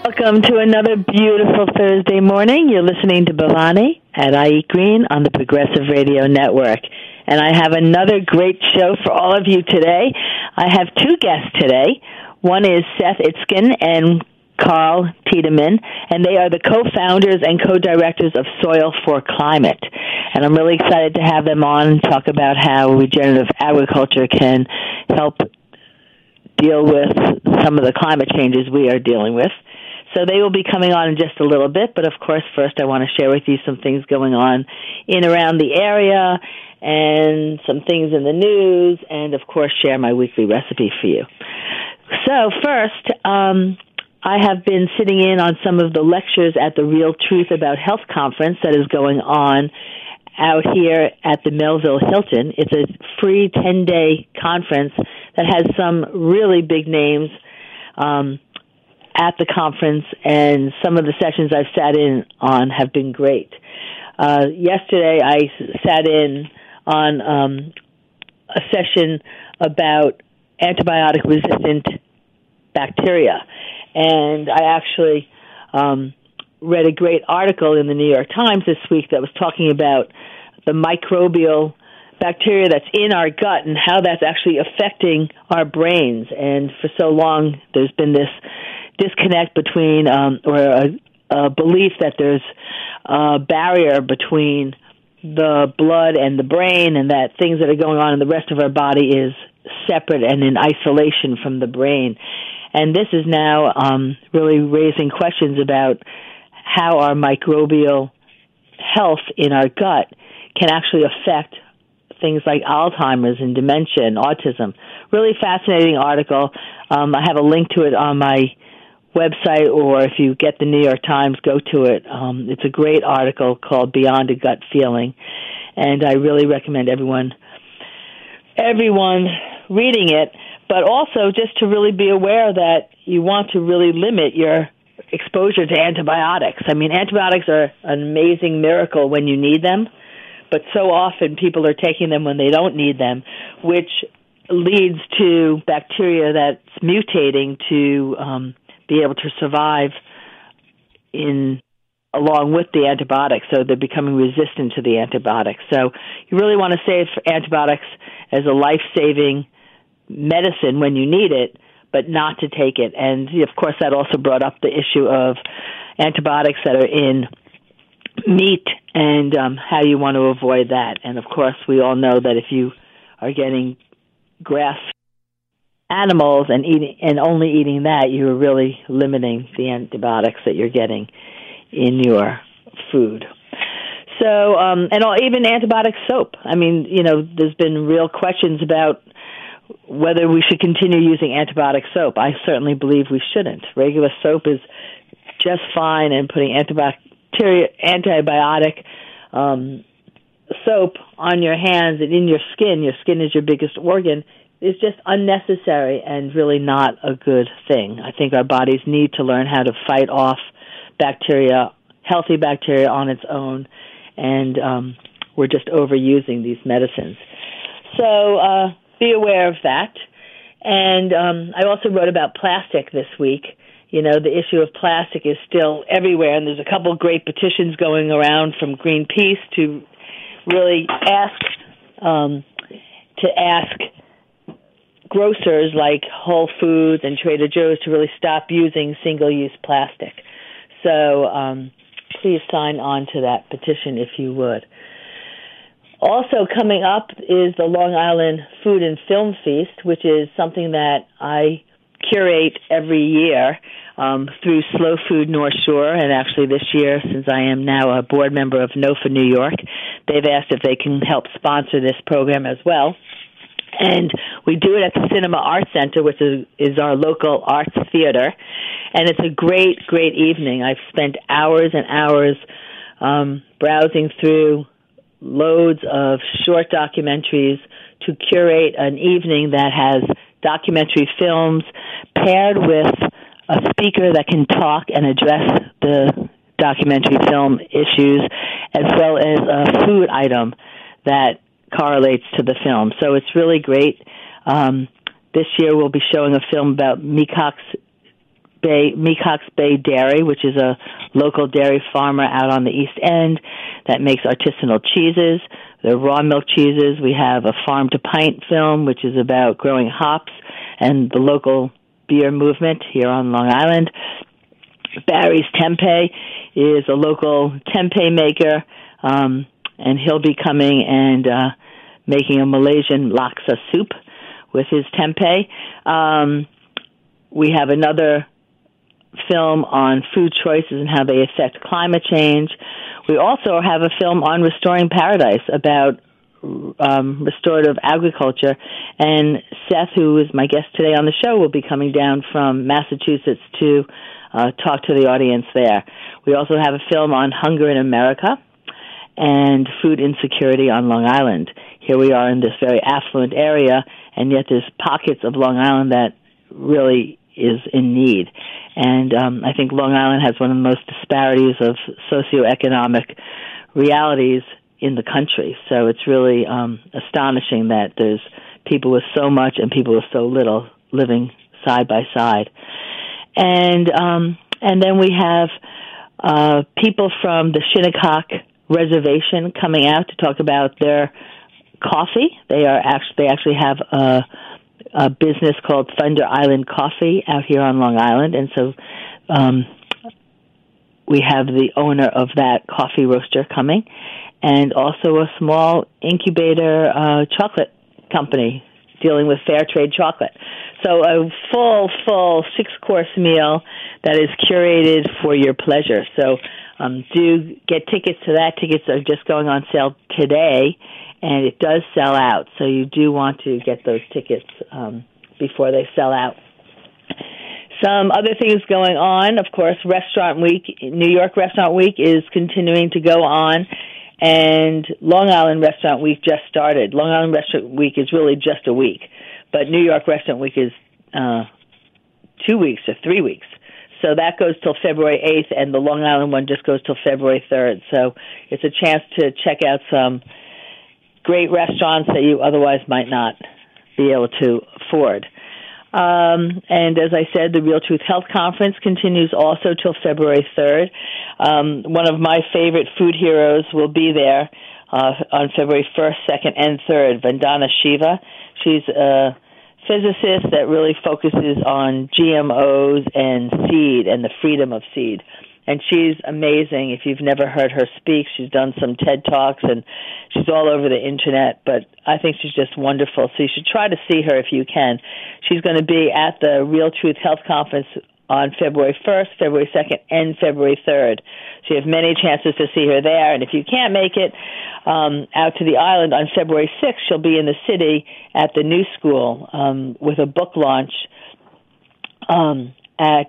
Welcome to another beautiful Thursday morning. You're listening to Bhavani at I Eat Green on the Progressive Radio Network. And I have another great show for all of you today. I have two guests today. One is Seth Itzkin and Carl Tiedemann, and they are the co-founders and co-directors of Soil for Climate. And I'm really excited to have them on and talk about how regenerative agriculture can help deal with some of the climate changes we are dealing with. So they will be coming on in just a little bit, but of course first I want to share with you some things going on in around the area and some things in the news, and of course share my weekly recipe for you. So first, I have been sitting in on some of the lectures at the Real Truth About Health conference that is going on out here at the Melville Hilton. It's a free 10-day conference that has some really big names at the conference, and some of the sessions I've sat in on have been great. Yesterday I sat in on a session about antibiotic-resistant bacteria, and I actually read a great article in the New York Times this week that was talking about the microbial bacteria that's in our gut and how that's actually affecting our brains. And for so long there's been this disconnect between, or a belief that there's a barrier between the blood and the brain, and that things that are going on in the rest of our body is separate and in isolation from the brain. And this is now really raising questions about how our microbial health in our gut can actually affect things like Alzheimer's and dementia and autism. Really fascinating article. I have a link to it on my website, or if you get the New York Times, go to it. It's a great article called Beyond a Gut Feeling, and I really recommend everyone reading it, but also just to really be aware that you want to really limit your exposure to antibiotics. I mean, antibiotics are an amazing miracle when you need them, but so often people are taking them when they don't need them, which leads to bacteria that's mutating to be able to survive along with the antibiotics, so they're becoming resistant to the antibiotics. So you really want to save antibiotics as a life-saving medicine when you need it, but not to take it. And of course that also brought up the issue of antibiotics that are in meat and how you want to avoid that. And of course we all know that if you are getting grass animals and only eating that, you're really limiting the antibiotics that you're getting in your food. So, even antibiotic soap. I mean, there's been real questions about whether we should continue using antibiotic soap. I certainly believe we shouldn't. Regular soap is just fine, and putting antibiotic soap on your hands and in your skin is your biggest organ, is just unnecessary and really not a good thing. I think our bodies need to learn how to fight off bacteria, healthy bacteria on its own, and we're just overusing these medicines. So be aware of that. And I also wrote about plastic this week. The issue of plastic is still everywhere, and there's a couple of great petitions going around from Greenpeace to really ask grocers like Whole Foods and Trader Joe's to really stop using single-use plastic. So please sign on to that petition if you would. Also coming up is the Long Island Food and Film Feast, which is something that I curate every year through Slow Food North Shore. And actually this year, since I am now a board member of NOFA New York, they've asked if they can help sponsor this program as well. And we do it at the Cinema Arts Center, which is our local arts theater. And it's a great, great evening. I've spent hours and hours browsing through loads of short documentaries to curate an evening that has documentary films paired with a speaker that can talk and address the documentary film issues, as well as a food item that correlates to the film. So it's really great. This year we'll be showing a film about Mecox Mecox Bay Dairy, which is a local dairy farmer out on the East End that makes artisanal cheeses. They're raw milk cheeses. We have a Farm to Pint film, which is about growing hops and the local beer movement here on Long Island. Barry's Tempeh is a local tempeh maker, and he'll be coming and making a Malaysian laksa soup with his tempeh. We have another film on food choices and how they affect climate change. We also have a film on restoring paradise about restorative agriculture. And Seth, who is my guest today on the show, will be coming down from Massachusetts to talk to the audience there. We also have a film on hunger in America and food insecurity on Long Island. Here we are in this very affluent area, and yet there's pockets of Long Island that really is in need. And I think Long Island has one of the most disparities of socioeconomic realities in the country. So it's really astonishing that there's people with so much and people with so little living side by side. And then we have people from the Shinnecock Reservation coming out to talk about their coffee. They actually have a business called Thunder Island Coffee out here on Long Island, and so we have the owner of that coffee roaster coming, and also a small incubator chocolate company dealing with fair trade chocolate. So a full 6-course meal that is curated for your pleasure. So do get tickets to that. Tickets are just going on sale today, and it does sell out. So you do want to get those tickets before they sell out. Some other things going on, of course, Restaurant Week, New York Restaurant Week is continuing to go on, and Long Island Restaurant Week just started. Long Island Restaurant Week is really just a week, but New York Restaurant Week is 2 weeks or 3 weeks. So that goes till February 8th, and the Long Island one just goes till February 3rd. So it's a chance to check out some great restaurants that you otherwise might not be able to afford. And as I said, the Real Truth Health Conference continues also till February 3rd. One of my favorite food heroes will be there on February 1st, 2nd, and 3rd, Vandana Shiva. She's a physicist that really focuses on GMOs and seed and the freedom of seed. And she's amazing. If you've never heard her speak, she's done some TED Talks, and she's all over the Internet. But I think she's just wonderful. So you should try to see her if you can. She's going to be at the Real Truth Health Conference on February 1st, February 2nd, and February 3rd. So you have many chances to see her there. And if you can't make it out to the island on February 6th, she'll be in the city at the New School with a book launch at...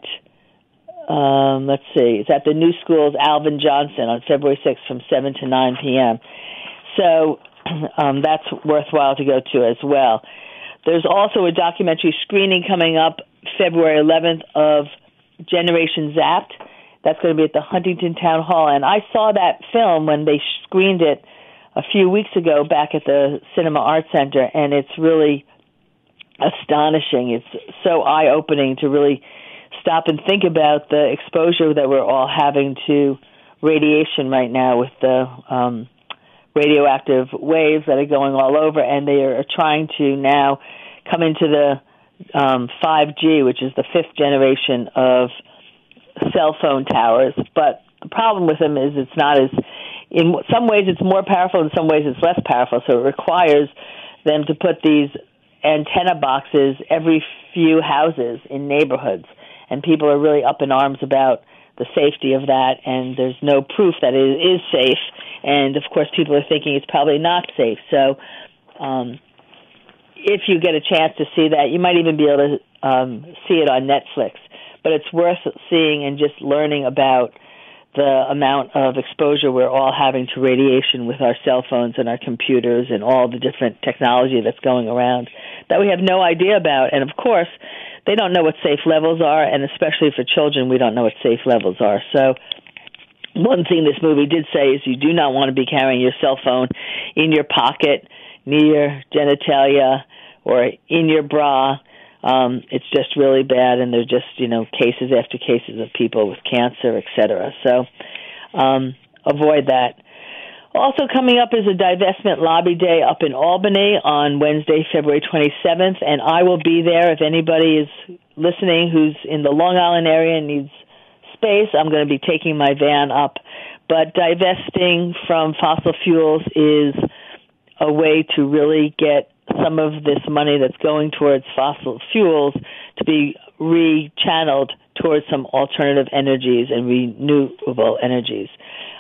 it's at the New School's Alvin Johnson on February 6th from 7 to 9 p.m. So that's worthwhile to go to as well. There's also a documentary screening coming up February 11th of Generation Zapped. That's going to be at the Huntington Town Hall. And I saw that film when they screened it a few weeks ago back at the Cinema Arts Center, and it's really astonishing. It's so eye-opening to really stop and think about the exposure that we're all having to radiation right now with the radioactive waves that are going all over, and they are trying to now come into the 5G, which is the 5th generation of cell phone towers. But the problem with them is it's not as, in some ways it's more powerful, in some ways it's less powerful, so it requires them to put these antenna boxes every few houses in neighborhoods. And people are really up in arms about the safety of that, and there's no proof that it is safe. And, of course, people are thinking it's probably not safe. So if you get a chance to see that, you might even be able to see it on Netflix. But it's worth seeing and just learning about the amount of exposure we're all having to radiation with our cell phones and our computers and all the different technology that's going around that we have no idea about. And, of course, they don't know what safe levels are, and especially for children, we don't know what safe levels are. So one thing this movie did say is you do not want to be carrying your cell phone in your pocket, near your genitalia, or in your bra. It's just really bad, and there's just, cases after cases of people with cancer, et cetera. So avoid that. Also coming up is a divestment lobby day up in Albany on Wednesday, February 27th, and I will be there. If anybody is listening who's in the Long Island area and needs space, I'm going to be taking my van up. But divesting from fossil fuels is a way to really get some of this money that's going towards fossil fuels to be rechanneled towards some alternative energies and renewable energies.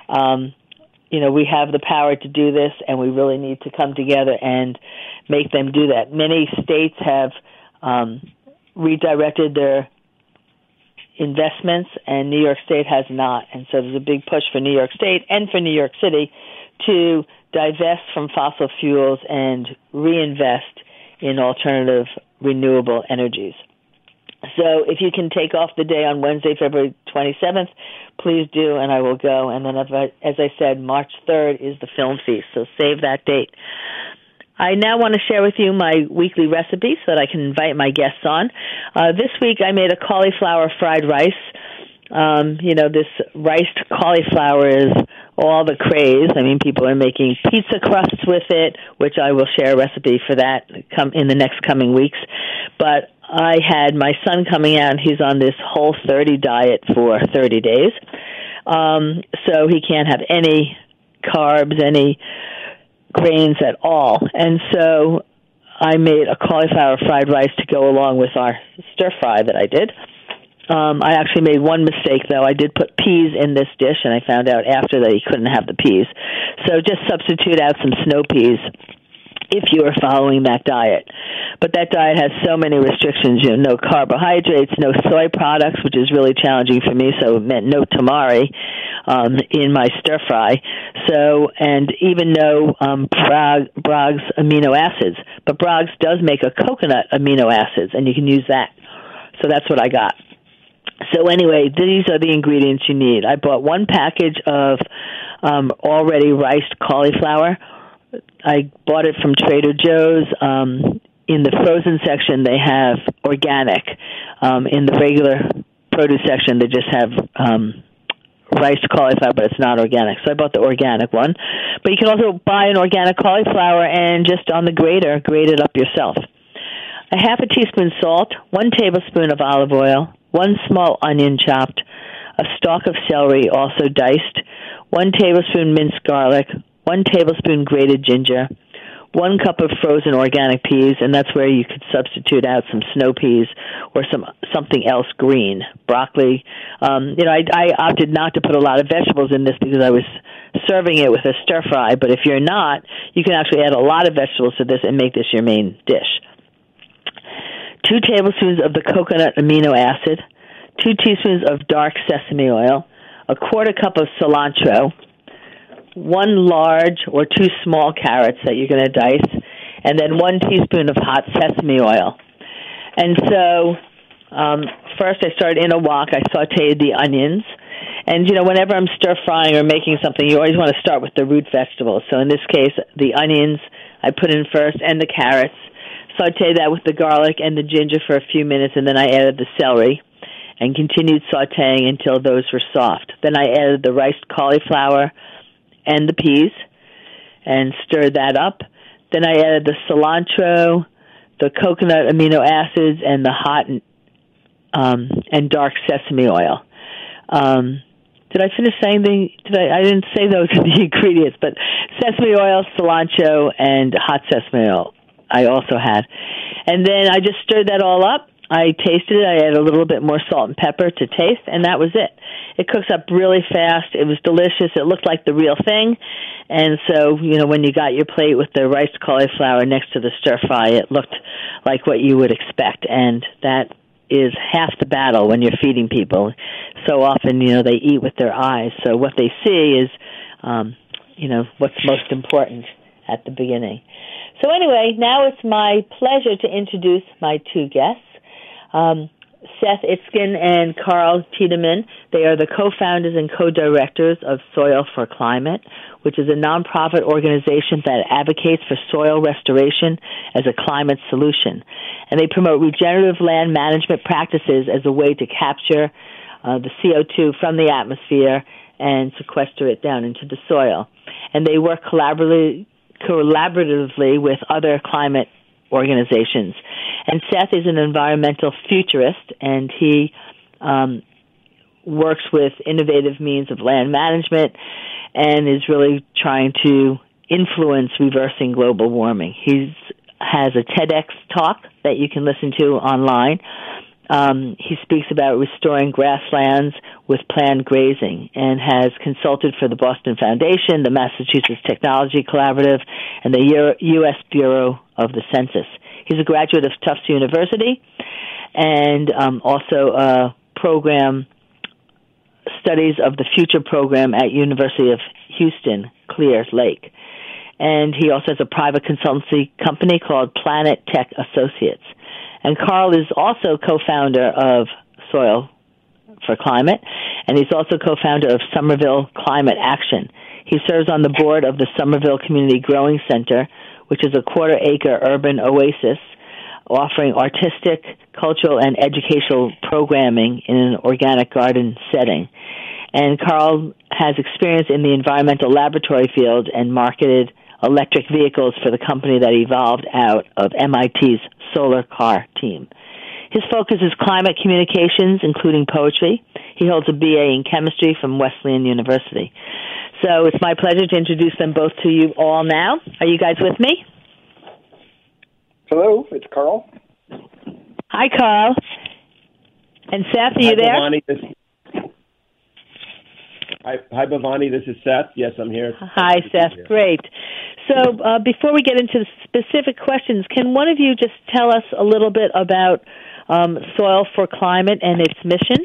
We have the power to do this, and we really need to come together and make them do that. Many states have redirected their investments, and New York State has not. And so there's a big push for New York State and for New York City to divest from fossil fuels and reinvest in alternative renewable energies. So if you can take off the day on Wednesday, February 27th, please do, and I will go. And then, as I said, March 3rd is the film feast, so save that date. I now want to share with you my weekly recipe so that I can invite my guests on. This week I made a cauliflower fried rice. This riced cauliflower is all the craze. I mean, people are making pizza crusts with it, which I will share a recipe for that in the next coming weeks. But I had my son coming out, and he's on this Whole30 diet for 30 days. So he can't have any carbs, any grains at all. And so I made a cauliflower fried rice to go along with our stir fry that I did. I actually made one mistake, though. I did put peas in this dish, and I found out after that he couldn't have the peas. So just substitute out some snow peas if you are following that diet. But that diet has so many restrictions, no carbohydrates, no soy products, which is really challenging for me, so it meant no tamari in my stir fry. So, and even no Braggs amino acids. But Braggs does make a coconut amino acids, and you can use that. So that's what I got. So anyway, these are the ingredients you need. I bought one package of already riced cauliflower. I bought it from Trader Joe's. In the frozen section, they have organic. In the regular produce section, they just have riced cauliflower, but it's not organic. So I bought the organic one. But you can also buy an organic cauliflower and just on the grater, grate it up yourself. A half a teaspoon salt, 1 tablespoon of olive oil, 1 small onion chopped, a stalk of celery also diced, 1 tablespoon minced garlic, 1 tablespoon grated ginger, 1 cup of frozen organic peas, and that's where you could substitute out some snow peas or something else green, broccoli. I opted not to put a lot of vegetables in this because I was serving it with a stir fry, but if you're not, you can actually add a lot of vegetables to this and make this your main dish. 2 tablespoons of the coconut amino acid, 2 teaspoons of dark sesame oil, a 1/4 cup of cilantro, 1 large or 2 small carrots that you're going to dice, and then 1 teaspoon of hot sesame oil. And so first I started in a wok. I sauteed the onions. And, whenever I'm stir-frying or making something, you always want to start with the root vegetables. So in this case, the onions I put in first and the carrots. Sauteed that with the garlic and the ginger for a few minutes, and then I added the celery and continued sauteing until those were soft. Then I added the riced cauliflower and the peas and stirred that up. Then I added the cilantro, the coconut amino acids, and the hot and dark sesame oil. Did I finish saying I didn't say those are the ingredients, but sesame oil, cilantro, and hot sesame oil I also had. And then I just stirred that all up. I tasted it. I added a little bit more salt and pepper to taste, and that was it. It cooks up really fast. It was delicious. It looked like the real thing. And so, when you got your plate with the riced cauliflower next to the stir fry, it looked like what you would expect. And that is half the battle when you're feeding people. So often, they eat with their eyes. So what they see is, what's most important at the beginning. So anyway, now it's my pleasure to introduce my 2 guests. Seth Itzkin and Carl Tiedemann. They are the co-founders and co-directors of Soil for Climate, which is a nonprofit organization that advocates for soil restoration as a climate solution. And they promote regenerative land management practices as a way to capture the CO2 from the atmosphere and sequester it down into the soil. And they work collaboratively with other climate organizations. And Seth is an environmental futurist, and he works with innovative means of land management and is really trying to influence reversing global warming. He has a TEDx talk that you can listen to online. He speaks about restoring grasslands with planned grazing and has consulted for the Boston Foundation, the Massachusetts Technology Collaborative, and the U.S. Bureau of the Census. He's a graduate of Tufts University and also a program studies of the future program at University of Houston, Clear Lake. And he also has a private consultancy company called Planet Tech Associates. And Carl is also co-founder of Soil for Climate, and he's also co-founder of Somerville Climate Action. He serves on the board of the Somerville Community Growing Center, which is a quarter-acre urban oasis offering artistic, cultural, and educational programming in an organic garden setting. And Carl has experience in the environmental laboratory field and marketed electric vehicles for the company that evolved out of MIT's solar car team. His focus is climate communications, including poetry. He holds a BA in chemistry from Wesleyan University. So it's my pleasure to introduce them both to you all now. Are you guys with me? Hello, it's Carl. Hi, Carl. And Seth, are you there? Bhavani, Hi, Bhavani. This is Seth. Yes, I'm here. Hi, Seth. Great. So before we get into the specific questions, can one of you just tell us a little bit about Soil for Climate and its mission?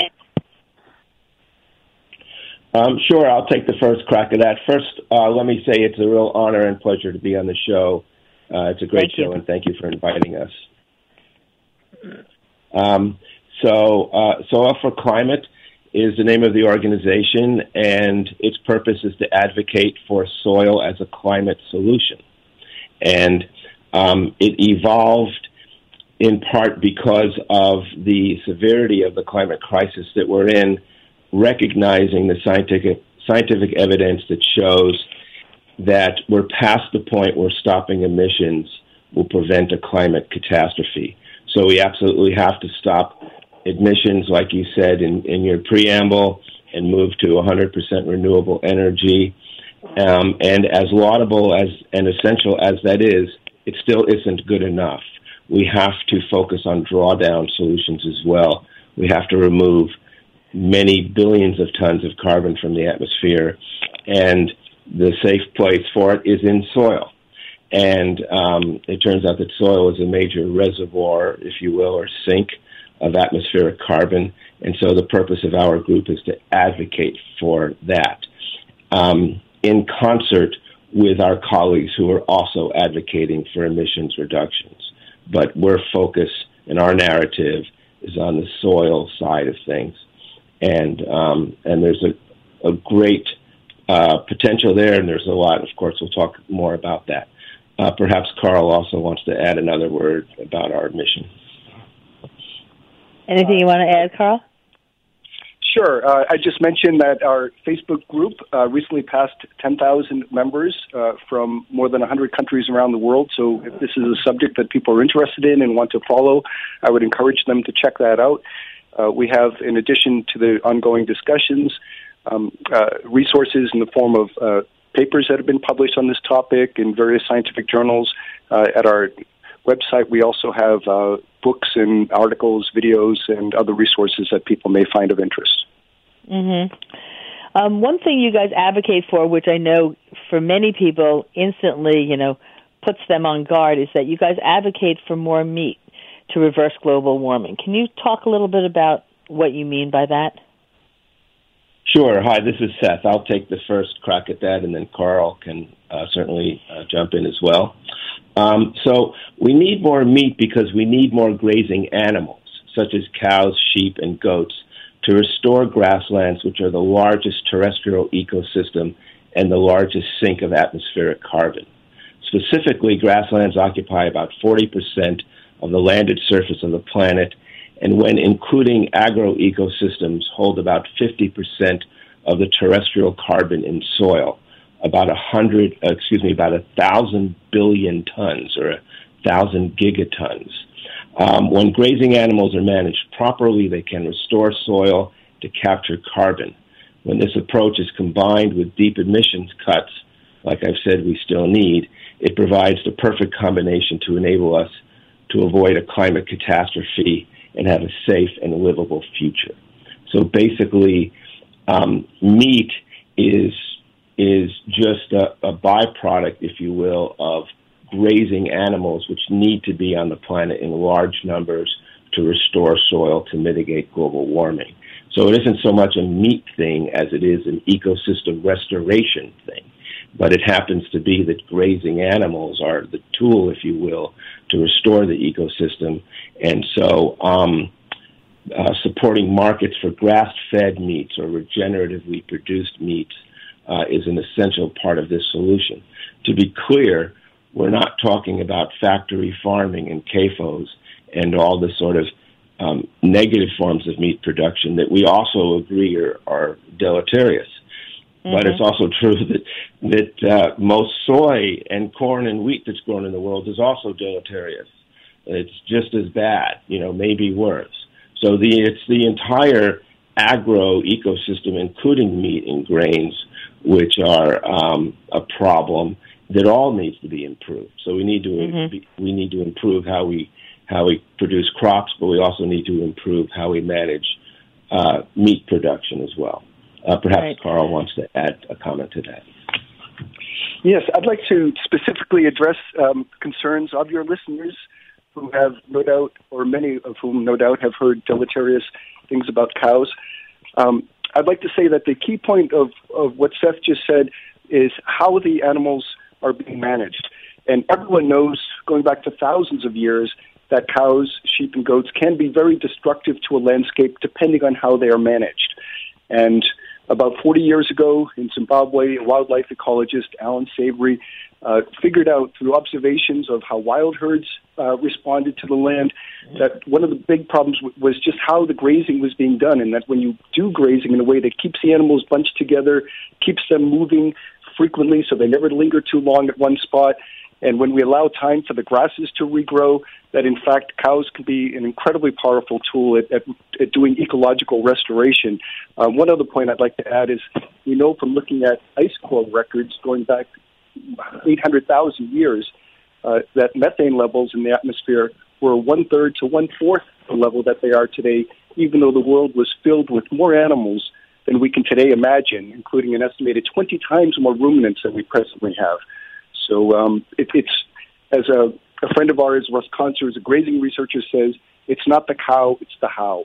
Sure. I'll take the first crack at that. First, let me say it's a real honor and pleasure to be on the show. It's a great show, and thank you for inviting us. Soil for Climate is the name of the organization, and its purpose is to advocate for soil as a climate solution. And it evolved in part because of the severity of the climate crisis that we're in, recognizing the scientific evidence that shows that we're past the point where stopping emissions will prevent a climate catastrophe. So we absolutely have to stop emissions, like you said in your preamble, and move to 100% renewable energy. And as laudable as and essential as that is, it still isn't good enough. We have to focus on drawdown solutions as well. We have to remove many billions of tons of carbon from the atmosphere, and the safe place for it is in soil. And it turns out that soil is a major reservoir, if you will, or sink of atmospheric carbon. And so the purpose of our group is to advocate for that in concert with our colleagues who are also advocating for emissions reductions. But we're focused, and our narrative is on the soil side of things. And there's a great potential there, and there's a lot. Of course, we'll talk more about that. Perhaps Carl also wants to add another word about our mission. Anything you want to add, Carl? Sure. I just mentioned that our Facebook group recently passed 10,000 members from more than 100 countries around the world. So if this is a subject that people are interested in and want to follow, I would encourage them to check that out. We have, in addition to the ongoing discussions, resources in the form of papers that have been published on this topic in various scientific journals. At our website, we also have books and articles, videos, and other resources that people may find of interest. Mm-hmm. One thing you guys advocate for, which I know for many people instantly, puts them on guard, is that you guys advocate for more meat to reverse global warming. Can you talk a little bit about what you mean by that? Sure. Hi, this is Seth. I'll take the first crack at that, and then Carl can certainly jump in as well. So we need more meat because we need more grazing animals. such as cows, sheep, and goats, to restore grasslands, which are the largest terrestrial ecosystem and the largest sink of atmospheric carbon. Specifically, grasslands occupy about 40% of the landed surface of the planet, and when including agroecosystems, hold about 50% of the terrestrial carbon in soil, about 1,000 billion tons, or 1,000 gigatons. When grazing animals are managed properly, they can restore soil to capture carbon. When this approach is combined with deep emissions cuts, like I've said we still need, it provides the perfect combination to enable us to avoid a climate catastrophe and have a safe and livable future. So basically, meat is just a byproduct, if you will, of grazing animals, which need to be on the planet in large numbers to restore soil to mitigate global warming. So it isn't so much a meat thing as it is an ecosystem restoration thing. But it happens to be that grazing animals are the tool, if you will, to restore the ecosystem. And so supporting markets for grass-fed meats or regeneratively produced meats is an essential part of this solution. To be clear, we're not talking about factory farming and CAFOs and all the sort of negative forms of meat production that we also agree are deleterious. Mm-hmm. But it's also true that most soy and corn and wheat that's grown in the world is also deleterious. It's just as bad, maybe worse. So it's the entire agro ecosystem, including meat and grains, which are a problem that all needs to be improved. So we need to improve how we produce crops, but we also need to improve how we manage meat production as well. Perhaps right. Carl wants to add a comment to that. Yes, I'd like to specifically address concerns of your listeners who have no doubt, or many of whom no doubt have heard deleterious things about cows. I'd like to say that the key point of what Seth just said is how the animals are being managed. And everyone knows, going back to thousands of years, that cows, sheep, and goats can be very destructive to a landscape depending on how they are managed. And about 40 years ago in Zimbabwe, a wildlife ecologist, Alan Savory, figured out through observations of how wild herds responded to the land that one of the big problems was just how the grazing was being done, and that when you do grazing in a way that keeps the animals bunched together, keeps them moving frequently so they never linger too long at one spot, and when we allow time for the grasses to regrow, that in fact cows can be an incredibly powerful tool at doing ecological restoration. One other point I'd like to add is we know from looking at ice core records going back 800,000 years that methane levels in the atmosphere were 1/3 to 1/4 the level that they are today, even though the world was filled with more animals than we can today imagine, including an estimated 20 times more ruminants than we presently have. So it's as a friend of ours, Russ Conser, is a grazing researcher, says, it's not the cow, it's the how.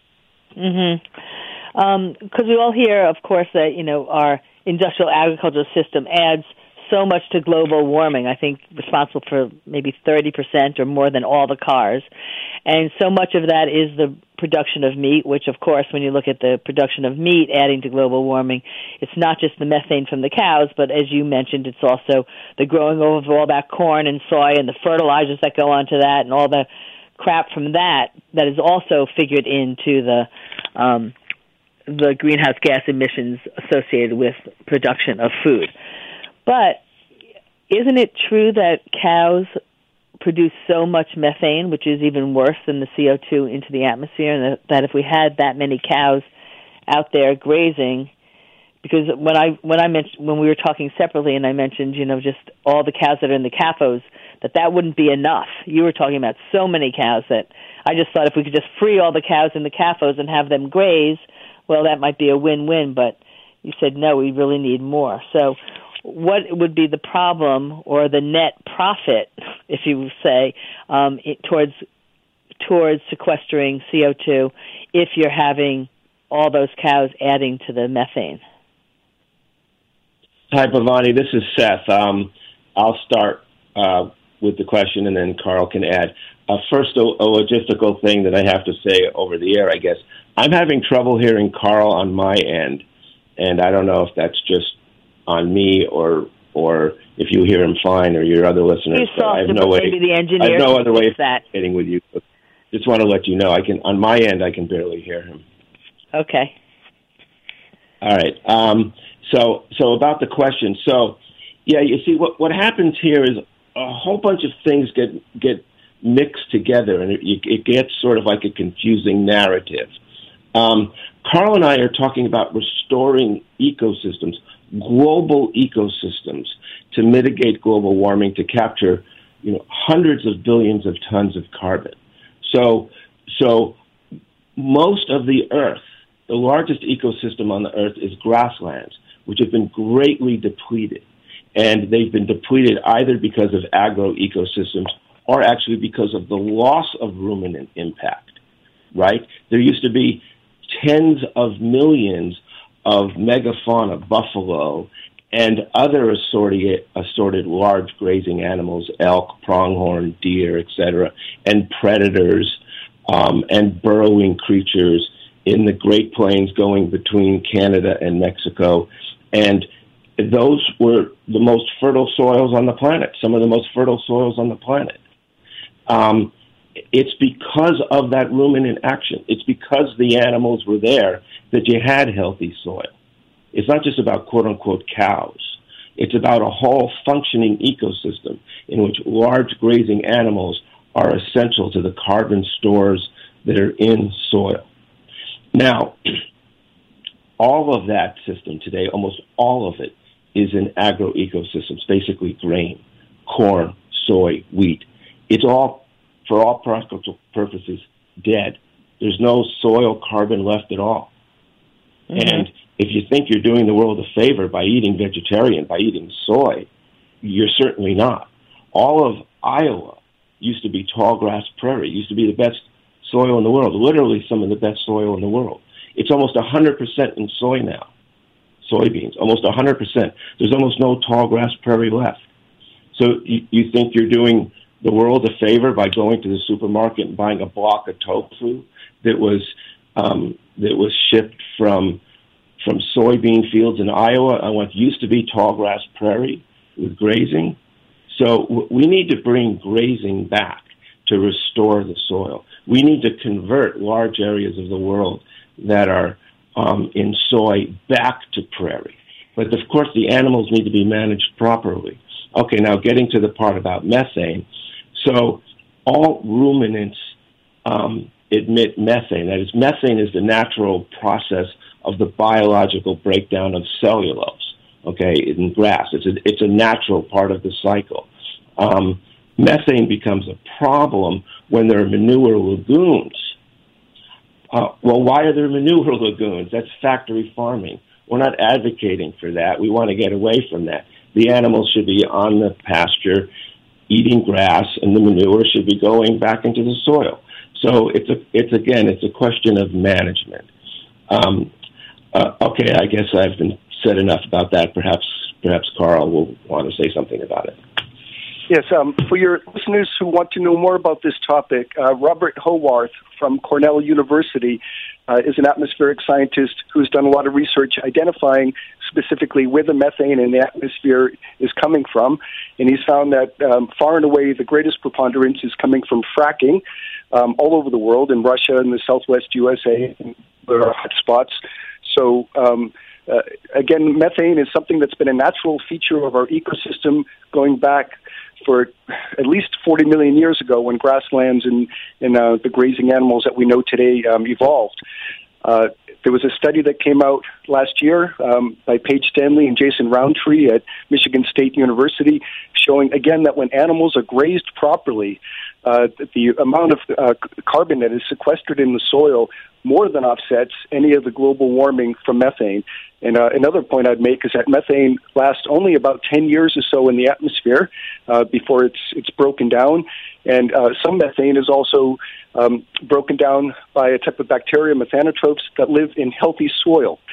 Because we all hear, of course, that, our industrial agricultural system adds so much to global warming, I think responsible for maybe 30% or more than all the cars. And so much of that is the production of meat, which, of course, when you look at the production of meat adding to global warming, it's not just the methane from the cows, but as you mentioned, it's also the growing of all that corn and soy and the fertilizers that go onto that and all the crap from that is also figured into the greenhouse gas emissions associated with production of food. But isn't it true that cows produce so much methane, which is even worse than the CO2 into the atmosphere, and that if we had that many cows out there grazing, because when we were talking separately and I mentioned, just all the cows that are in the CAFOs, that wouldn't be enough. You were talking about so many cows that I just thought if we could just free all the cows in the CAFOs and have them graze, well, that might be a win-win, but you said, no, we really need more. So what would be the problem or the net profit, if you say, towards sequestering CO2 if you're having all those cows adding to the methane? Hi, Bhavani. This is Seth. I'll start with the question, and then Carl can add. First, a logistical thing that I have to say over the air, I guess. I'm having trouble hearing Carl on my end, and I don't know if that's just on me or if you hear him fine or your other listeners. But I have no way. Maybe the engineer. I have no other way of that. getting with you. But just want to let you know, on my end, I can barely hear him. Okay. All right. So about the question. So, yeah, you see, what happens here is a whole bunch of things get mixed together, and it gets sort of like a confusing narrative. Carl and I are talking about restoring ecosystems, global ecosystems, to mitigate global warming, to capture, hundreds of billions of tons of carbon. So most of the Earth, the largest ecosystem on the Earth, is grasslands, which have been greatly depleted. And they've been depleted either because of agroecosystems or actually because of the loss of ruminant impact, right? There used to be tens of millions of megafauna, buffalo, and other assorted large grazing animals, elk, pronghorn, deer, etc., and predators and burrowing creatures in the Great Plains going between Canada and Mexico. And those were the most fertile soils on the planet, some of the most fertile soils on the planet. It's because of that ruminant action. It's because the animals were there that you had healthy soil. It's not just about quote-unquote cows. It's about a whole functioning ecosystem in which large grazing animals are essential to the carbon stores that are in soil. Now, all of that system today, almost all of it, is in agroecosystems, basically grain, corn, soy, wheat. It's all, for all practical purposes, dead. There's no soil carbon left at all. Mm-hmm. And if you think you're doing the world a favor by eating vegetarian, by eating soy, you're certainly not. All of Iowa used to be tall grass prairie, used to be the best soil in the world, literally some of the best soil in the world. It's almost 100% in soy now, soybeans, almost 100%. There's almost no tall grass prairie left. So you think you're doing the world a favor by going to the supermarket and buying a block of tofu that was shipped from soybean fields in Iowa on what used to be tall grass prairie with grazing. So we need to bring grazing back to restore the soil. We need to convert large areas of the world that are in soy back to prairie. But of course, the animals need to be managed properly. Okay, now getting to the part about methane. So all ruminants emit methane. That is, methane is the natural process of the biological breakdown of cellulose, okay, in grass. It's a natural part of the cycle. Methane becomes a problem when there are manure lagoons. Well, why are there manure lagoons? That's factory farming. We're not advocating for that. We want to get away from that. The animals should be on the pasture eating grass, and the manure should be going back into the soil. So it's a question of management. Okay, I guess I've been said enough about that. Perhaps Carl will want to say something about it. Yes, for your listeners who want to know more about this topic, Robert Howarth from Cornell University is an atmospheric scientist who's done a lot of research identifying specifically where the methane in the atmosphere is coming from. And he's found that far and away the greatest preponderance is coming from fracking all over the world, in Russia and the southwest USA, and there are hot spots. So, again, methane is something that's been a natural feature of our ecosystem going back for at least 40 million years ago, when grasslands and the grazing animals that we know today evolved. There was a study that came out last year by Paige Stanley and Jason Roundtree at Michigan State University, showing, again, that when animals are grazed properly, the amount of carbon that is sequestered in the soil more than offsets any of the global warming from methane. And another point I'd make is that methane lasts only about 10 years or so in the atmosphere before it's broken down. And some methane is also broken down by a type of bacteria, methanotrophs, that live in healthy soil.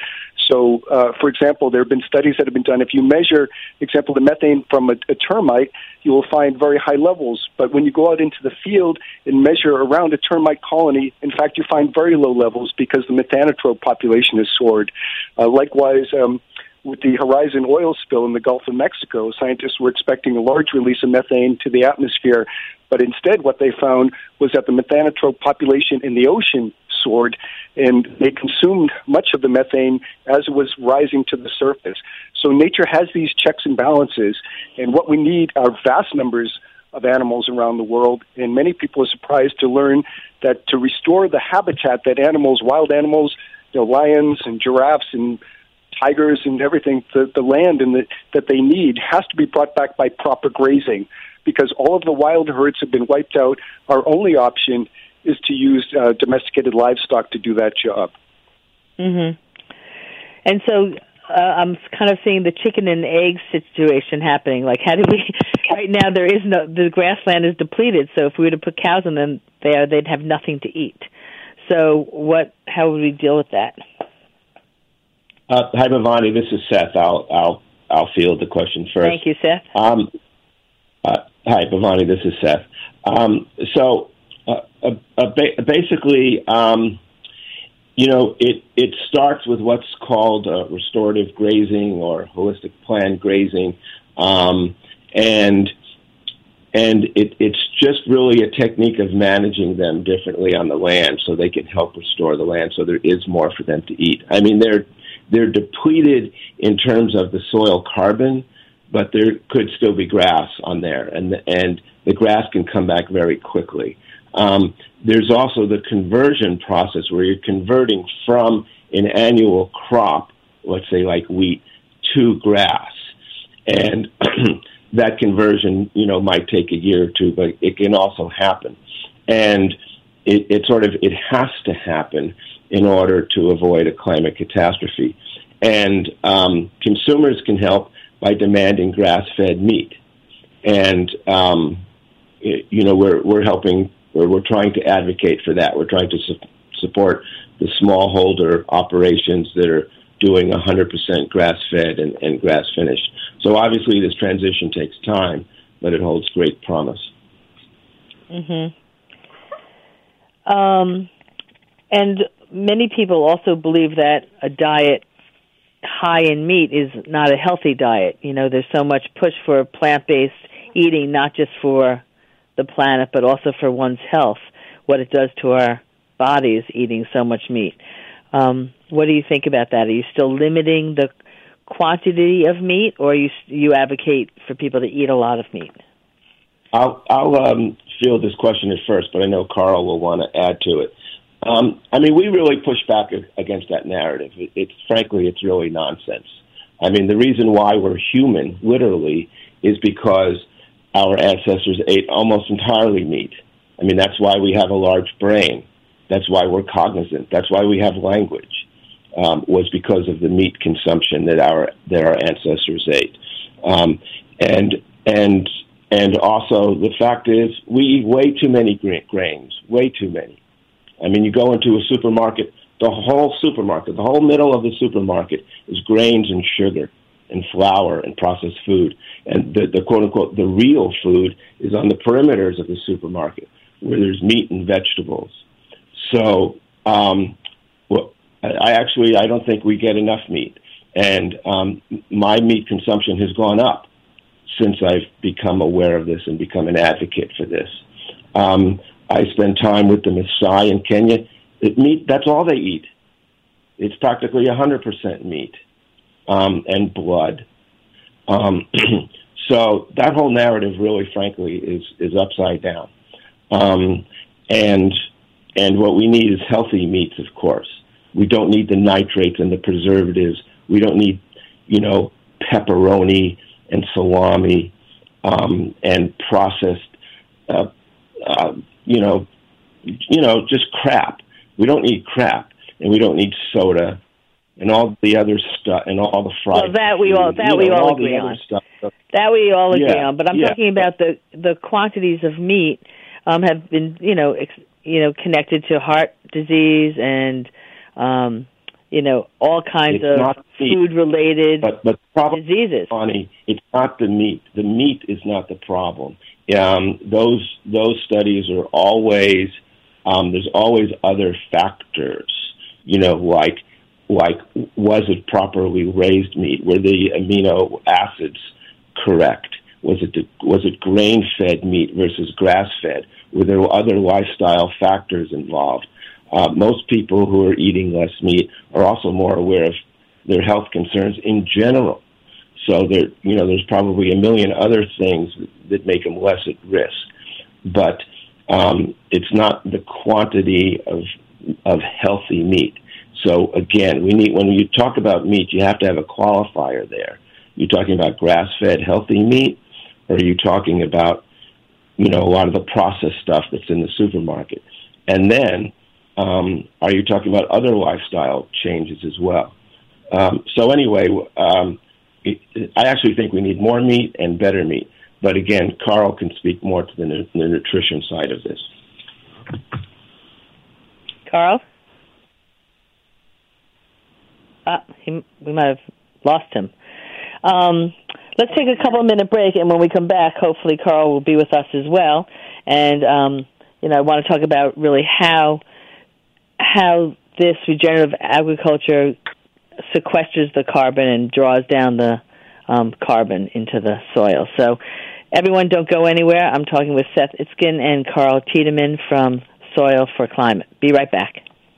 So, for example, there have been studies that have been done. If you measure, for example, the methane from a termite, you will find very high levels. But when you go out into the field and measure around a termite colony, in fact, you find very low levels because the methanotrope population has soared. Likewise, with the Horizon oil spill in the Gulf of Mexico, scientists were expecting a large release of methane to the atmosphere, but instead what they found was that the methanotrope population in the ocean soared, and they consumed much of the methane as it was rising to the surface. So nature has these checks and balances, and what we need are vast numbers of animals around the world, and many people are surprised to learn that to restore the habitat that animals, wild animals, lions and giraffes and tigers and everything, the land that they need has to be brought back by proper grazing, because all of the wild herds have been wiped out. Our only option is to use domesticated livestock to do that job. Mm-hmm. And so I'm kind of seeing the chicken and egg situation happening. Like, how do we? Right now, the grassland is depleted. So if we were to put cows in them, they'd have nothing to eat. So how would we deal with that? Hi, Bhavani. This is Seth. I'll field the question first. Thank you, Seth. Hi, Bhavani. This is Seth. Basically, it starts with what's called restorative grazing or holistic planned grazing, and it's just really a technique of managing them differently on the land so they can help restore the land so there is more for them to eat. I mean, they're depleted in terms of the soil carbon, but there could still be grass on there, and the grass can come back very quickly. There's also the conversion process where you're converting from an annual crop, let's say like wheat, to grass. And that conversion, might take a year or two, but it can also happen. And it has to happen in order to avoid a climate catastrophe. And consumers can help by demanding grass-fed meat. And, we're trying to advocate for that. We're trying to support the smallholder operations that are doing 100% grass-fed and grass-finished. So obviously this transition takes time, but it holds great promise. Mm-hmm. And many people also believe that a diet high in meat is not a healthy diet. There's so much push for plant-based eating, not just for the planet, but also for one's health, what it does to our bodies eating so much meat. What do you think about that? Are you still limiting the quantity of meat, or you advocate for people to eat a lot of meat? I'll field this question at first, but I know Carl will want to add to it. We really push back against that narrative. It's really nonsense. The reason why we're human, literally, is because our ancestors ate almost entirely meat. That's why we have a large brain. That's why we're cognizant. That's why we have language, was because of the meat consumption that our ancestors ate. And also the fact is we eat way too many grains, way too many. You go into a supermarket, the whole middle of the supermarket is grains and sugar and flour and processed food. And the quote-unquote, the real food is on the perimeters of the supermarket, where there's meat and vegetables. So I don't think we get enough meat. And my meat consumption has gone up since I've become aware of this and become an advocate for this. I spend time with the Maasai in Kenya. Meat, that's all they eat. It's practically 100% meat and blood. So that whole narrative really, frankly, is upside down. And what we need is healthy meats, of course. We don't need the nitrates and the preservatives. We don't need, pepperoni and salami and processed, just crap. We don't need crap, and we don't need soda and all the other stuff and all the fried. Well, that we all agree on. That we all agree on. But I'm talking about the quantities of meat have been connected to heart disease and all kinds of food-related diseases. Bonnie, it's not the meat. The meat is not the problem. Those studies are always there's always other factors. Like was it properly raised meat? Were the amino acids correct? Was it grain-fed meat versus grass-fed? Were there other lifestyle factors involved? Most people who are eating less meat are also more aware of their health concerns in general. So there's probably a million other things that make them less at risk. But it's not the quantity of healthy meat. So again, when you talk about meat, you have to have a qualifier there. You're talking about grass-fed healthy meat, or are you talking about a lot of the processed stuff that's in the supermarket? And then are you talking about other lifestyle changes as well? So anyway, I actually think we need more meat and better meat. But again, Carl can speak more to the nutrition side of this. Carl? We might have lost him. Let's take a couple-minute break, and when we come back, hopefully Carl will be with us as well. And, I want to talk about really how this regenerative agriculture sequesters the carbon and draws down the carbon into the soil. So everyone don't go anywhere. I'm talking with Seth Itzkin and Carl Tiedemann from Soil for Climate. Be right back.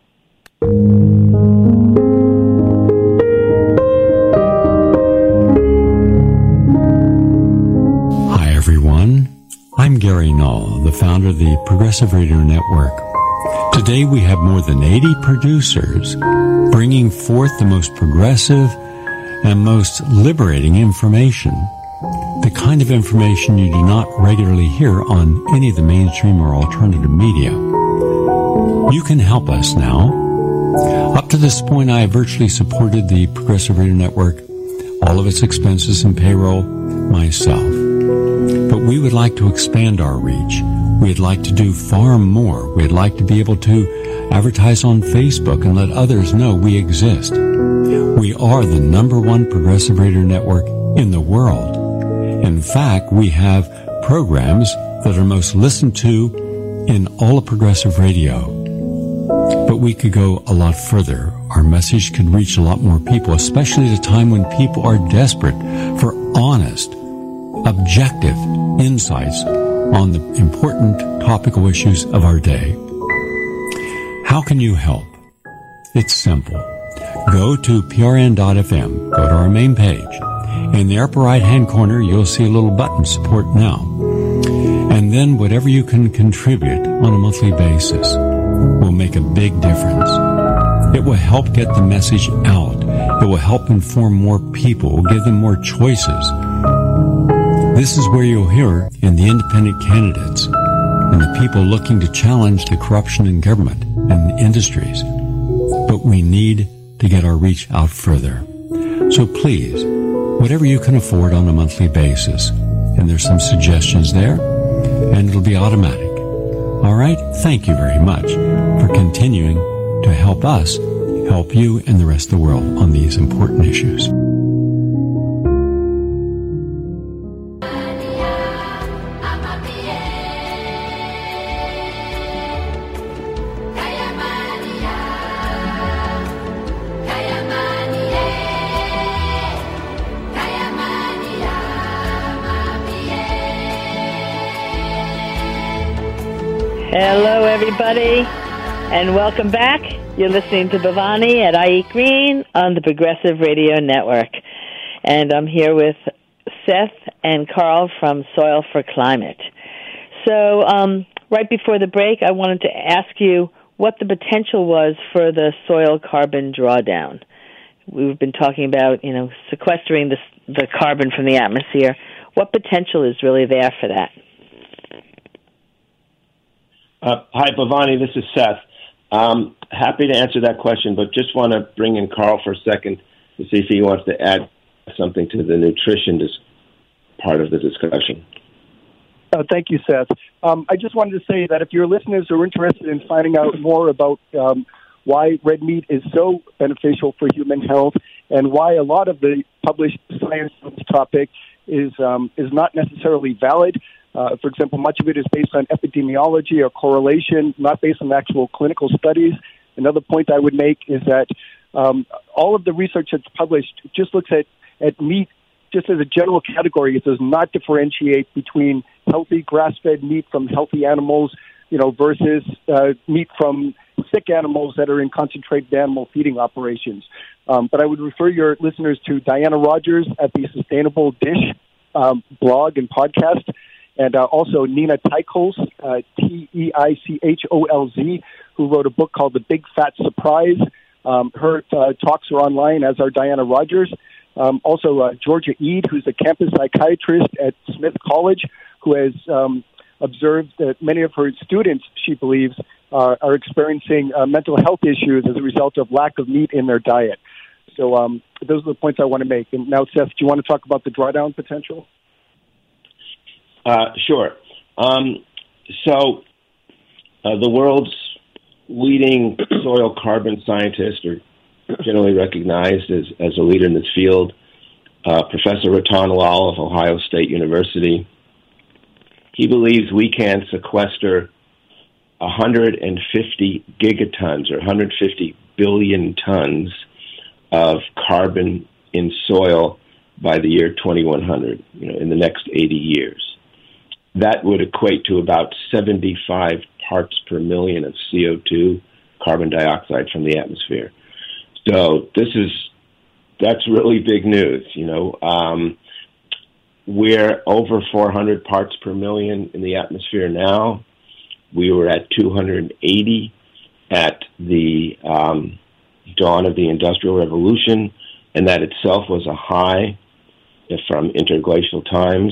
Hi, everyone. I'm Gary Null, the founder of the Progressive Radio Network. Today we have more than 80 producers bringing forth the most progressive and most liberating information, the kind of information you do not regularly hear on any of the mainstream or alternative media. You can help us now. Up to this point, I have virtually supported the Progressive Radio Network, all of its expenses and payroll, myself. But we would like to expand our reach. We'd like to do far more. We'd like to be able to advertise on Facebook and let others know we exist. We are the #1 progressive radio network in the world. In fact, we have programs that are most listened to in all of progressive radio. But we could go a lot further. Our message could reach a lot more people, especially at a time when people are desperate for honest, objective insights on the important topical issues of our day. How can you help? It's simple. Go to prn.fm, go to our main page. In the upper right-hand corner, you'll see a little button, Support Now. And then whatever you can contribute on a monthly basis will make a big difference. It will help get the message out. It will help inform more people. It will give them more choices. This is where you'll hear in the independent candidates and the people looking to challenge the corruption in government and industries. But we need to get our reach out further. So please, whatever you can afford on a monthly basis, and there's some suggestions there, and it'll be automatic. All right? Thank you very much for continuing to help us help you and the rest of the world on these important issues. Hello, everybody, and welcome back. You're listening to Bhavani at I Eat Green on the Progressive Radio Network. And I'm here with Seth and Carl from Soil for Climate. So right before the break, I wanted to ask you what the potential was for the soil carbon drawdown. We've been talking about, sequestering the carbon from the atmosphere. What potential is really there for that? Hi, Bhavani. This is Seth. Happy to answer that question, but just want to bring in Carl for a second to see if he wants to add something to the nutrition part of the discussion. Thank you, Seth. I just wanted to say that if your listeners are interested in finding out more about why red meat is so beneficial for human health, and why a lot of the published science on this topic is not necessarily valid. For example, much of it is based on epidemiology or correlation, not based on actual clinical studies. Another point I would make is that all of the research that's published just looks at meat just as a general category. It does not differentiate between healthy grass-fed meat from healthy animals, versus meat from sick animals that are in concentrated animal feeding operations. But I would refer your listeners to Diana Rogers at the Sustainable Dish blog and podcast, and also Nina Teicholz, Teicholz, who wrote a book called The Big Fat Surprise. Her talks are online, as are Diana Rogers. Also, Georgia Eade, who's a campus psychiatrist at Smith College, who has observed that many of her students, she believes, are experiencing mental health issues as a result of lack of meat in their diet. So those are the points I want to make. And now, Seth, do you want to talk about the drawdown potential? Sure. So the world's leading soil carbon scientists are generally recognized as a leader in this field. Professor Ratan Lal of Ohio State University, he believes we can sequester 150 gigatons or 150 billion tons of carbon in soil by the year 2100, in the next 80 years. That would equate to about 75 parts per million of CO2, carbon dioxide from the atmosphere. So that's really big news. We're over 400 parts per million in the atmosphere now. We were at 280 at the dawn of the Industrial Revolution, and that itself was a high from interglacial times.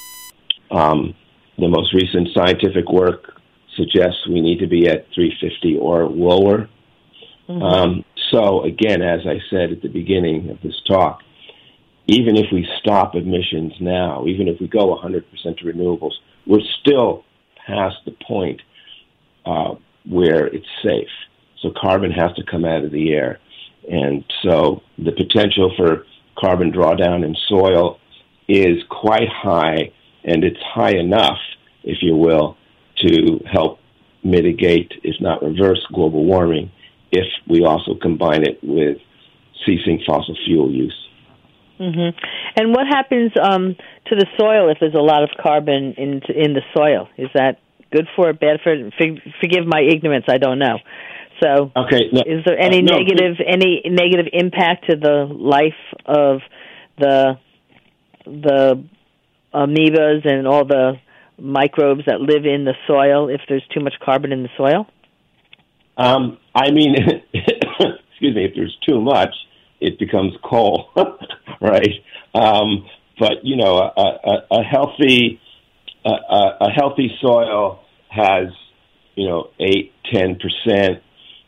The most recent scientific work suggests we need to be at 350 or lower. Mm-hmm. So again, as I said at the beginning of this talk, even if we stop emissions now, even if we go 100% to renewables, we're still past the point where it's safe. So carbon has to come out of the air. And so the potential for carbon drawdown in soil is quite high, and it's high enough, if you will, to help mitigate, if not reverse, global warming, if we also combine it with ceasing fossil fuel use. Mm-hmm. And what happens to the soil if there's a lot of carbon in the soil? Is that good for it, bad for it? Forgive my ignorance, I don't know. So, okay, no, is there any negative impact to the life of the amoebas and all the microbes that live in the soil if there's too much carbon in the soil? Excuse me, if there's too much, it becomes coal, right? But a healthy soil has 8-10%,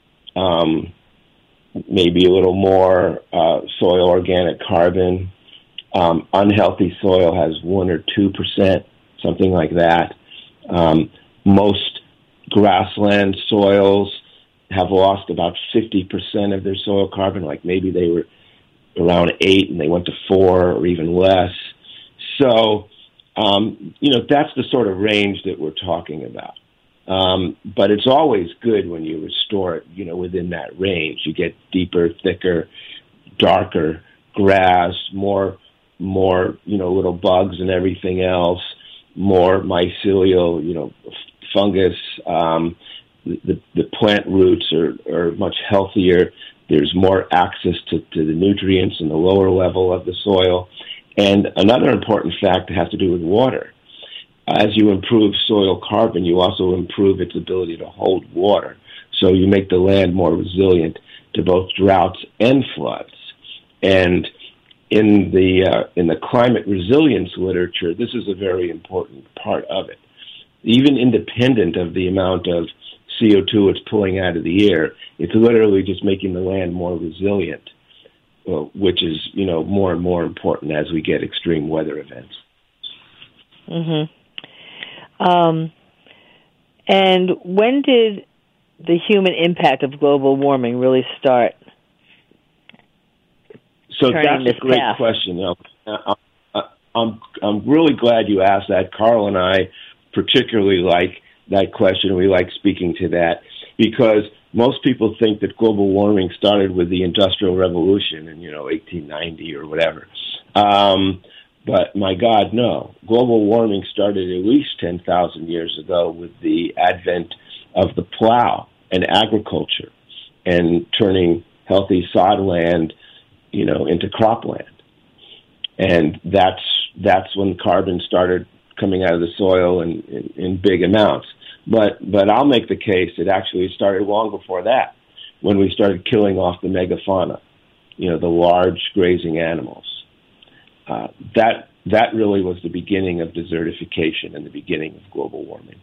maybe a little more soil organic carbon. Unhealthy soil has 1 or 2%, something like that. Most grassland soils have lost about 50% of their soil carbon, like maybe they were around 8 and they went to 4 or even less. So, that's the sort of range that we're talking about. But it's always good when you restore it, within that range. You get deeper, thicker, darker grass, more, little bugs and everything else, more mycelial, fungus. The plant roots are much healthier. There's more access to the nutrients in the lower level of the soil. And another important fact has to do with water. As you improve soil carbon, you also improve its ability to hold water. So you make the land more resilient to both droughts and floods. And in the climate resilience literature, this is a very important part of it. Even independent of the amount of CO2 it's pulling out of the air, it's literally just making the land more resilient, which is, more and more important as we get extreme weather events. Mm-hmm. And when did the human impact of global warming really start? So that's a great question. I'm really glad you asked that. Carl and I particularly like that question. We like speaking to that because most people think that global warming started with the Industrial Revolution in 1890 or whatever. But my God, no. Global warming started at least 10,000 years ago with the advent of the plow and agriculture and turning healthy sod land, into cropland. And that's when carbon started coming out of the soil in big amounts. But I'll make the case it actually started long before that, when we started killing off the megafauna, the large grazing animals. That really was the beginning of desertification and the beginning of global warming.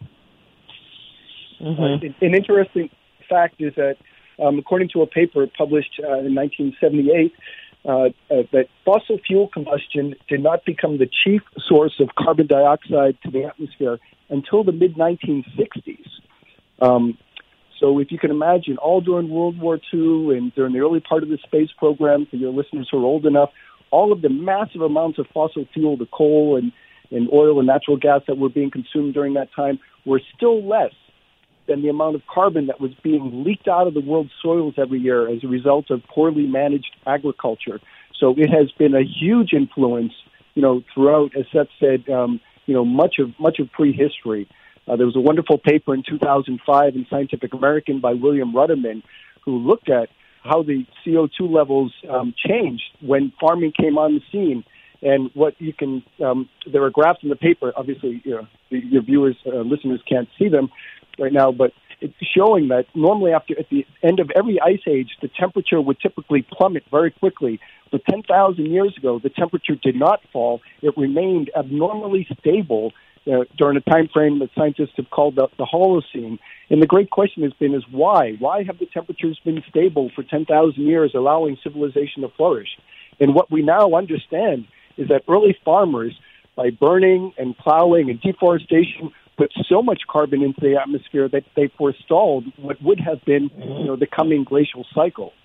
Mm-hmm. An interesting fact is that, according to a paper published in 1978, that fossil fuel combustion did not become the chief source of carbon dioxide to the atmosphere until the mid-1960s. So if you can imagine, all during World War II and during the early part of the space program, for your listeners who are old enough, all of the massive amounts of fossil fuel, the coal and oil and natural gas that were being consumed during that time were still less than the amount of carbon that was being leaked out of the world's soils every year as a result of poorly managed agriculture. So it has been a huge influence, throughout, as Seth said, much of prehistory. There was a wonderful paper in 2005 in Scientific American by William Ruderman, who looked at how the CO2 levels changed when farming came on the scene. And what you can, there are graphs in the paper. Obviously, your viewers, listeners can't see them right now, but it's showing that normally at the end of every ice age, the temperature would typically plummet very quickly. But 10,000 years ago, the temperature did not fall. It remained abnormally stable during a time frame that scientists have called the Holocene. And the great question has been why? Why have the temperatures been stable for 10,000 years, allowing civilization to flourish? And what we now understand is that early farmers, by burning and plowing and deforestation, put so much carbon into the atmosphere that they forestalled what would have been, the coming glacial cycle.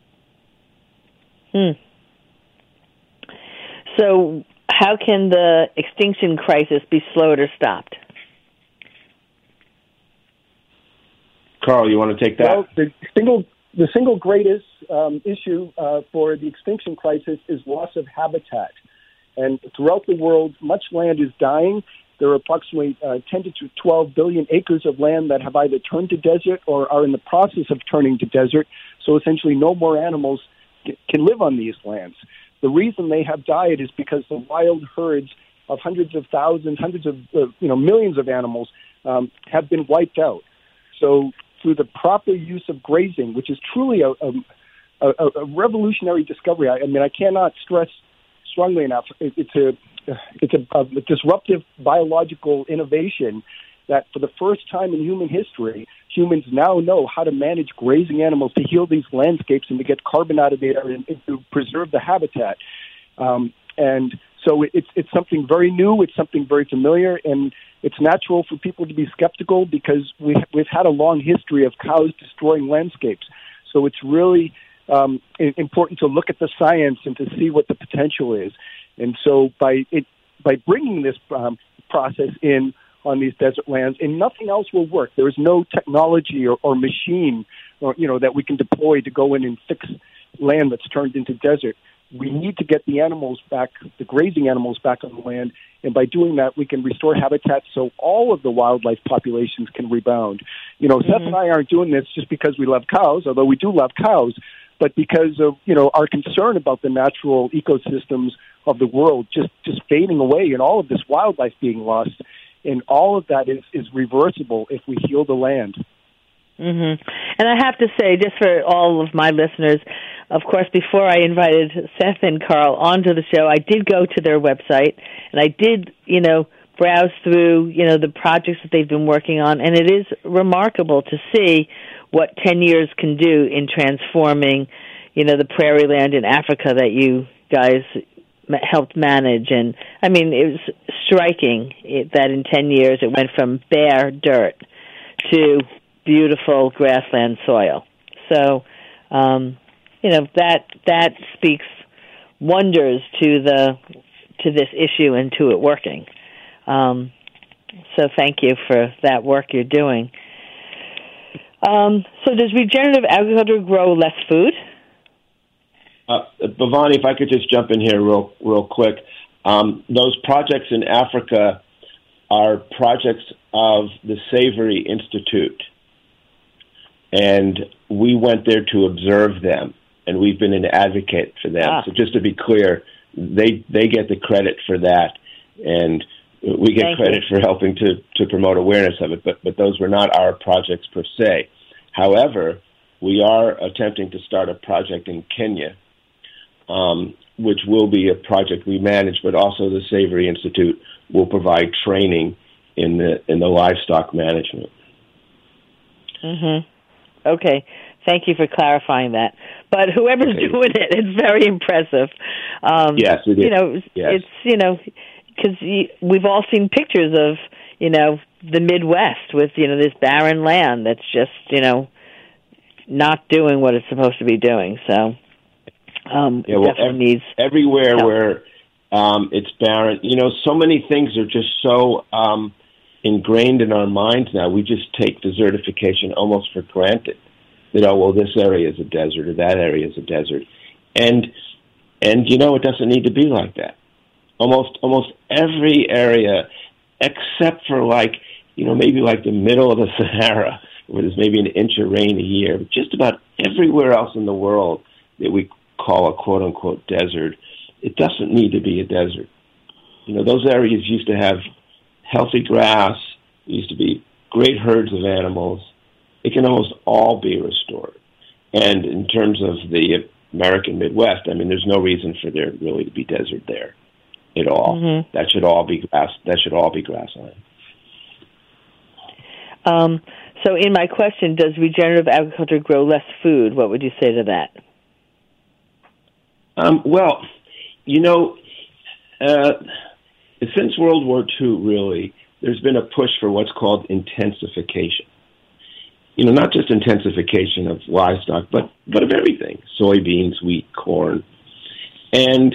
So how can the extinction crisis be slowed or stopped? Carl, you want to take that? Well, the single greatest issue for the extinction crisis is loss of habitat. And throughout the world, much land is dying. There are approximately 10 to 12 billion acres of land that have either turned to desert or are in the process of turning to desert. So essentially no more animals can live on these lands. The reason they have died is because the wild herds of hundreds of thousands, millions of animals have been wiped out. So through the proper use of grazing, which is truly a revolutionary discovery, I cannot stress strongly enough, it's a disruptive biological innovation that for the first time in human history, humans now know how to manage grazing animals to heal these landscapes and to get carbon out of the air and to preserve the habitat. And so it's something very new, it's something very familiar, and it's natural for people to be skeptical because we've had a long history of cows destroying landscapes. So it's really important to look at the science and to see what the potential is. And so by bringing this process in on these desert lands, and nothing else will work. There is no technology or machine that we can deploy to go in and fix land that's turned into desert. We need to get the animals back, the grazing animals back on the land, and by doing that, we can restore habitat so all of the wildlife populations can rebound. Seth and I aren't doing this just because we love cows, although we do love cows, but because of our concern about the natural ecosystems of the world just fading away and all of this wildlife being lost. And all of that is reversible if we heal the land. Mm-hmm. And I have to say, just for all of my listeners, of course, before I invited Seth and Carl onto the show, I did go to their website, and I did, browse through, the projects that they've been working on, and it is remarkable to see what 10 years can do in transforming, the prairie land in Africa that you guys helped manage. And, it was striking that in 10 years it went from bare dirt to beautiful grassland soil. So, that speaks wonders to this issue and to it working. So thank you for that work you're doing. So does regenerative agriculture grow less food? Bhavani, if I could just jump in here real quick. Those projects in Africa are projects of the Savory Institute. And we went there to observe them, and we've been an advocate for them. So just to be clear, they get the credit for that, and we get credit for helping to promote awareness of it, but those were not our projects per se. However, we are attempting to start a project in Kenya, which will be a project we manage, but also the Savory Institute will provide training in the livestock management. Mm-hmm. Okay, thank you for clarifying that. But whoever's doing it, it's very impressive. Yes, it is. It's because we've all seen pictures of the Midwest with this barren land that's just not doing what it's supposed to be doing. So definitely needs everywhere help. Where it's barren. So many things are just so ingrained in our minds now. We just take desertification almost for granted. This area is a desert or that area is a desert, and it doesn't need to be like that. Almost every area, except for maybe like the middle of the Sahara, where there's maybe an inch of rain a year. But just about everywhere else in the world that we call a quote unquote desert, it doesn't need to be a desert. Those areas used to have healthy grass, used to be great herds of animals. It can almost all be restored. And in terms of the American Midwest, there's no reason for there really to be desert there at all. Mm-hmm. That should all be grass. That should all be grassland. So in my question, does regenerative agriculture grow less food? What would you say to that? Since World War II, really, there's been a push for what's called intensification. Not just intensification of livestock, but of everything: soybeans, wheat, corn, and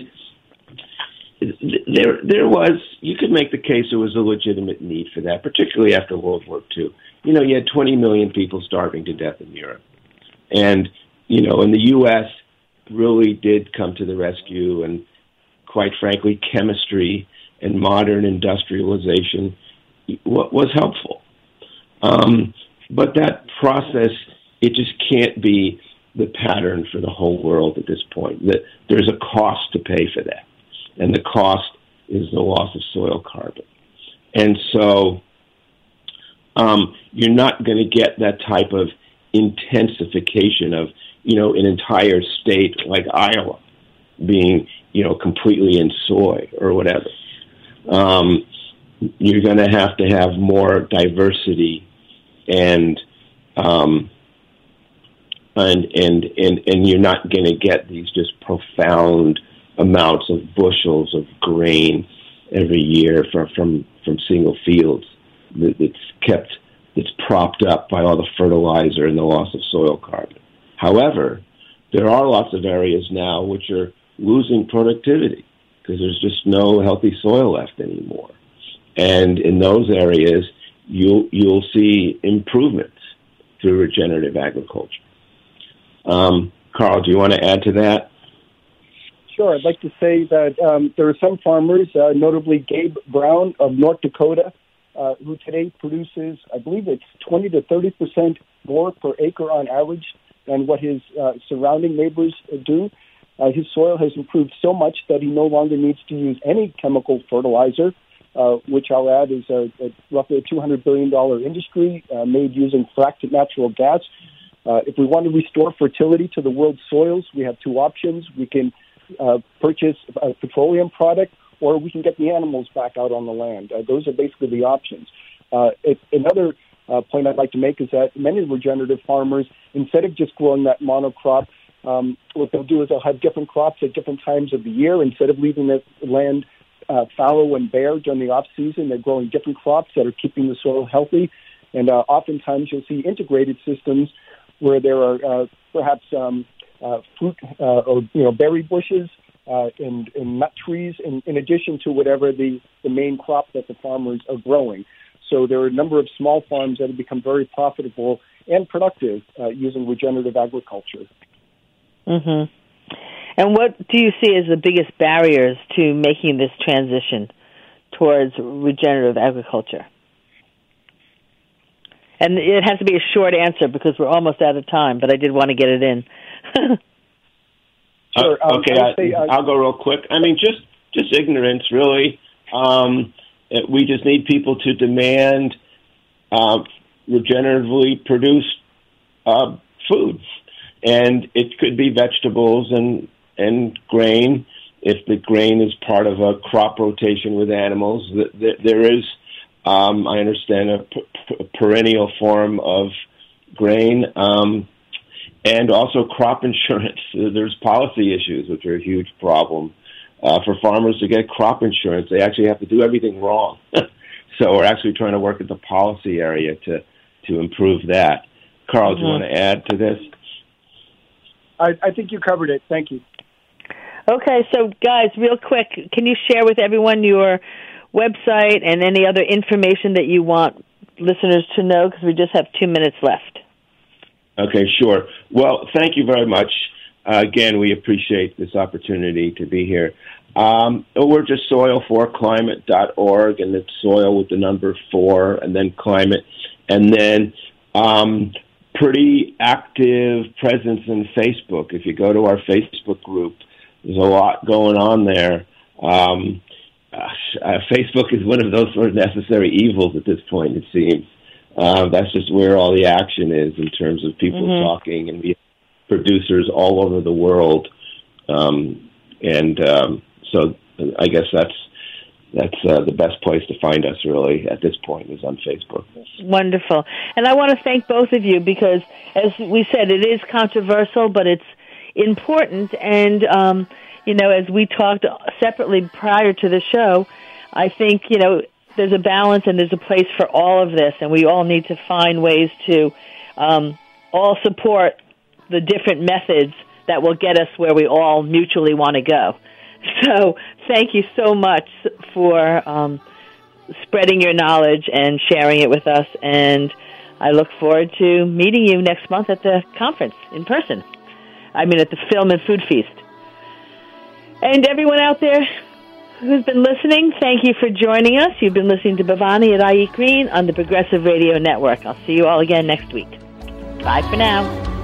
there was. You could make the case there was a legitimate need for that, particularly after World War II. You had 20 million people starving to death in Europe, and in the U.S. really did come to the rescue, and quite frankly, chemistry and modern industrialization was helpful. But that process, it just can't be the pattern for the whole world at this point. That there's a cost to pay for that, and the cost is the loss of soil carbon. And so you're not going to get that type of intensification of, an entire state like Iowa being, completely in soy or whatever. You're going to have more diversity and you're not going to get these just profound amounts of bushels of grain every year from single fields that's propped up by all the fertilizer and the loss of soil carbon. However, there are lots of areas now which are losing productivity because there's just no healthy soil left anymore. And in those areas, you'll see improvements through regenerative agriculture. Carl, do you want to add to that? Sure. I'd like to say that there are some farmers, notably Gabe Brown of North Dakota, who today produces, I believe it's 20 to 30% more per acre on average than what his surrounding neighbors do. His soil has improved so much that he no longer needs to use any chemical fertilizer, which I'll add is roughly a $200 billion industry made using fracked natural gas. If we want to restore fertility to the world's soils, we have two options. We can purchase a petroleum product, or we can get the animals back out on the land. Those are basically the options. Another point I'd like to make is that many regenerative farmers, instead of just growing that monocrop, what they'll do is they'll have different crops at different times of the year. Instead of leaving the land fallow and bare during the off-season, they're growing different crops that are keeping the soil healthy. And oftentimes you'll see integrated systems where there are perhaps fruit or berry bushes and nut trees in addition to whatever the main crop that the farmers are growing. So there are a number of small farms that have become very profitable and productive using regenerative agriculture. Mm-hmm. And what do you see as the biggest barriers to making this transition towards regenerative agriculture? And it has to be a short answer because we're almost out of time, but I did want to get it in. Sure. Okay, I'll go real quick. I mean, just ignorance, really. We just need people to demand regeneratively produced food. And it could be vegetables and grain. If the grain is part of a crop rotation with animals, there is, I understand, a perennial form of grain. And also crop insurance. There's policy issues, which are a huge problem. For farmers to get crop insurance, they actually have to do everything wrong. So we're actually trying to work at the policy area to improve that. Carl, do you want to add to this? I think you covered it. Thank you. Okay, so guys, real quick, can you share with everyone your website and any other information that you want listeners to know? Because we just have 2 minutes left. Okay, sure. Well, thank you very much. Again, we appreciate this opportunity to be here. We're just soil4climate.org, and it's soil with the number 4 and then climate. And then pretty active presence in Facebook. If you go to our Facebook group, there's a lot going on there. Facebook is one of those sort of necessary evils at this point, it seems. That's just where all the action is in terms of people talking, and we have producers all over the world. So I guess that's the best place to find us, really, at this point, is on Facebook. Wonderful. And I want to thank both of you because, as we said, it is controversial, but it's important. And, as we talked separately prior to the show, I think, there's a balance and there's a place for all of this, and we all need to find ways to all support the different methods that will get us where we all mutually want to go. So thank you so much for spreading your knowledge and sharing it with us, and I look forward to meeting you next month at the conference in person. At the Film and Food Feast. And everyone out there who's been listening, thank you for joining us. You've been listening to Bhavani at I Eat Green on the Progressive Radio Network. I'll see you all again next week. Bye for now.